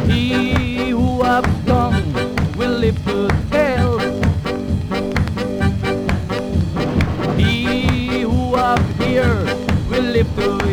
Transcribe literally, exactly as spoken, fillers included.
He who hath tongue will live to tell. He who hath ear will live to